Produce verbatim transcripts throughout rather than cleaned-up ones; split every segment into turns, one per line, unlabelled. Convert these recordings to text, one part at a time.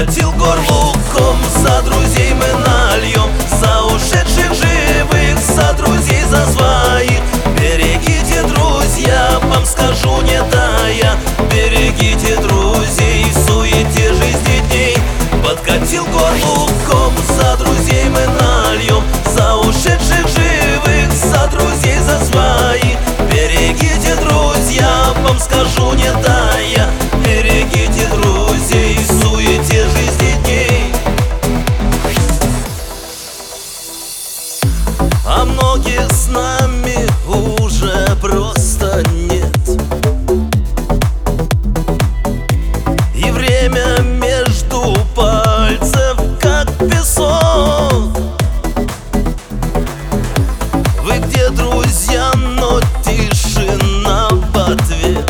Подкатил горлуком, за друзей мы нальем, за ушедших живых, за друзей, за своих. Берегите, друзья, вам скажу не тая, берегите друзей в суете жизни дней. Подкатил горлуком, за друзей мы нальем, за ушедших живых, за друзей, за своих. Берегите, друзья, вам скажу не тая, берегите друзей в суете жизни дней. А многих с нами уже просто нет, и время между пальцев как песок. Вы где, друзья, но тишина в ответ.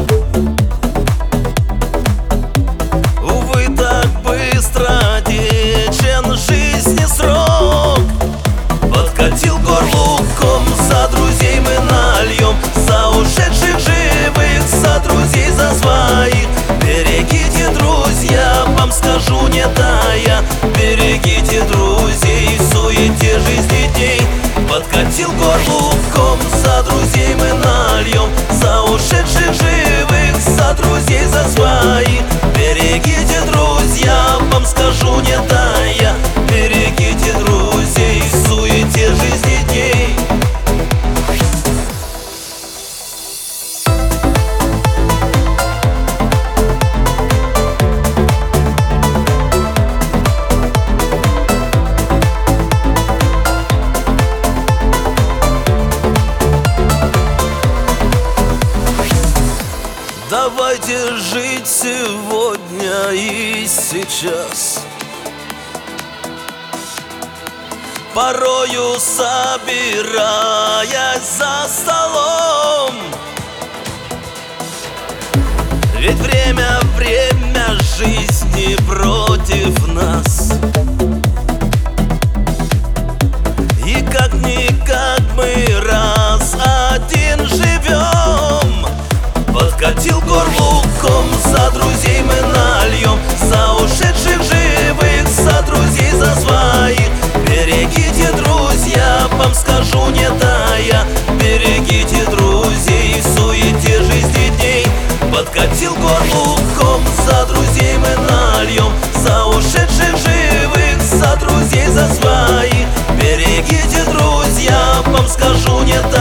Увы, так быстро течен жизни срок. Подкатил горлуком, за друзей мы нальем, за ушедших живых, за друзей, за своих. Берегите, друзья, вам скажу не тая, берегите друзей в суете жизни дней. Подкатил горлуком, за друзей мы нальем, за ушедших живых, за друзей, за своих. Берегите, друзья, вам скажу не тая, берегите друзей в суете жизни дней. Давайте жить сегодня и сейчас, порою собираясь за столом. Ведь время, время жизни против нас, и как-никак мы раз один живем. Подкатил горлуком, за друзей мы нальем, за ушедших живых, за друзей, за своих. Берегите, друзья, вам скажу не тая, берегите друзей в суете жизни дней. Подкатил горлуком, за друзей мы нальем, за ушедших живых, за друзей, за своих. Берегите, друзья, вам скажу не тая.